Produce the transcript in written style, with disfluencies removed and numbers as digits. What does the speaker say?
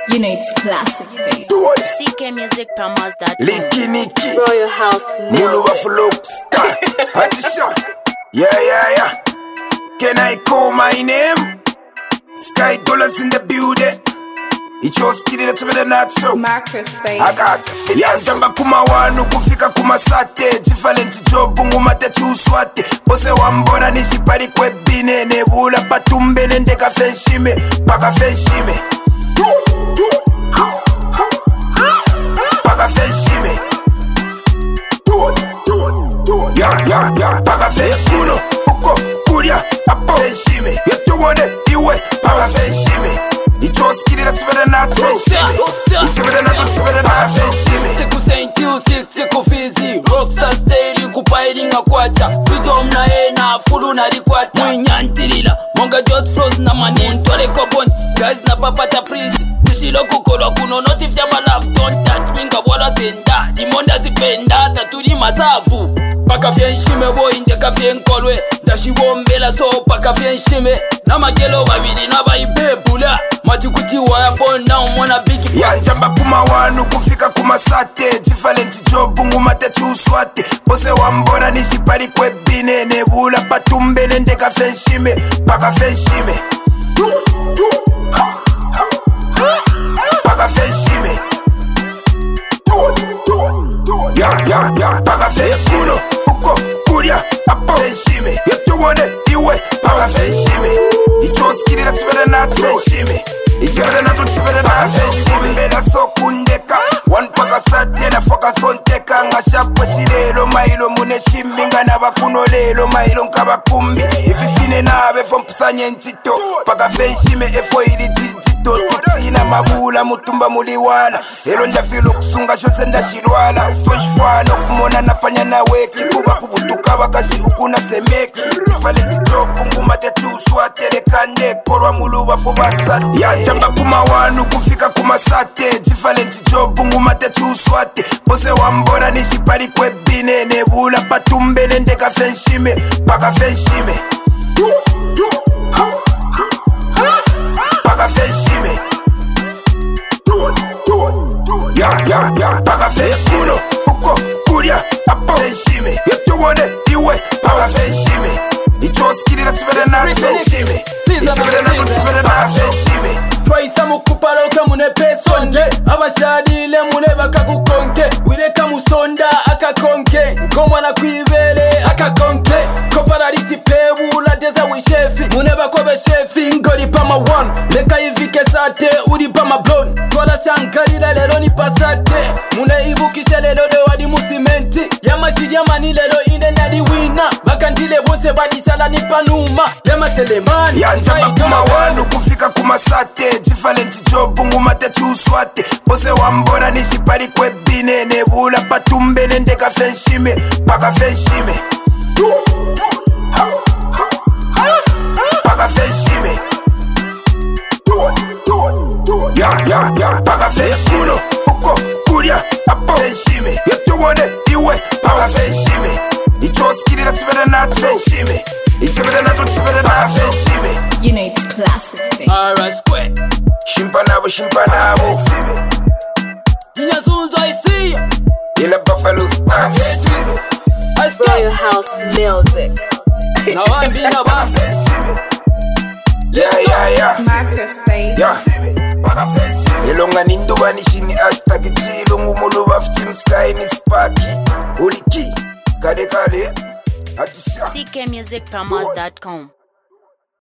You know it's classic, baby. CKmusicpromos.com. Licky Nicky Royal House Mulu Music. Buffalo Star Hatisha. Yeah. Can I call my name? Sky Dollars in the building. Ichoskiri na tumeda nacho Marcus, baby. I got you. Yasamba kuma wanu kufika kuma sate Jifalenti jobu ngumate chuswate Pose wambora nishipari kwe bine Nebula patumbe nendeka fenshime Paka fenshime Paka fenshime Yeah Paka fenshime Uko kuria Apo fenshime Yetuwone iwe Paka fenshime Ichoskiri na tumeda nacho Ichibeda nacho tumeda na fenshime Siku senti usiku siku fizi Rockstar style kupairinga kwacha Freedom na ena furu na rikwata Mwinyantirila Monga jot froze na mani Ntwale kobon Guys na papata prisi Tushilo kukolo kuno notif ya malaf Don't touch me nga wala senda Dimonda zipenda Taturi masafu Paka fyenshime boy ndeka fyenkolwe Ndashiwombela so paka fyenshime Na magelo babili na baibebula Matikuti waya bona umona bigi Yanjamba kuma wanu kufika kuma sate Jifalenti jobu ngumate chuswate Pose wambora nishipari kwe bine Nebula patumbe nendeka fenshime Paka fenshime Paka fenshime Yeah Paka fenshime Uko kuria Apo fenshime Yetuwone iwe Paka fenshime Ichoskiri na tumeda na fenshime Ichibeda na tuchibeda na fenshime Mbeda sokundeka One paka sate na foka sonteka Ngashapo shilelo mailo mune shimbinga Na bakuno lelo mailo nkabakumbi Ififine nabe fompusanye nchito Paka fenshime efo ili jijito Tutsina mabula mutumba muliwana Elo ndafilu kusunga shose ndashilwala Soshfano kumona napanya na weki Kuba kubutuka bakashi ukuna semeki Tifalenti jobu ngumate chuswate Lekande korwa muluwa fobasate Yachamba kuma wanu kufika kuma sate Jifalenti jobu ngumate chuswate Pose wambora nishipari kwe bine Nebula patumbe nendeka fenshime Paka fenshime Paka fenshime Yeah Paka fenshime Uko kuria Apo fenshime Yetuwone iwe Paka fenshime Ichoskiri na tumeda na fenshime Ichibeda na tumeda na fenshime Twaisa mukupaloka mune pesonde Abashadile mune bakakukonke Wireka musonda akakonke Komwana kwibele akakonke Kopararisi pebula deza wishefi Mune bakobe shefi ngori pama one Leka ivike sate uri pama blonde Kola shankalila lelo ni pasate Mune ibukishe lelo de wadi musimenti Yama shiriamani lelo ine nadi wina Bakandile bose badisala ni panuma Yama selemani Yanjamba kuma wanu kufika kuma sate Jifalenti jobu ngumate chuswate Pose wambora nishipari kwe bine Nebula patumbe nendeka fenshime Paka fenshime Paka fenshime Yeah Paka fenshime Uko kuria Apo fenshime Yetuwone iwe Paka fenshime Ichoskiri na tumeda na fenshime Ichibeda na tuchibeda na fenshime You know it's classic, baby. Alright square Shimpa nabo Kinyasunzo isi Ila Buffalo Star Royal House Music. Na wambi na ba Yeah Marcus, baby. Yeah Ilonga ninduba nishini hashtag Chilungu mulu waftim sky ni sparky Uliki Kale Hatisha CKmusicpromos.com.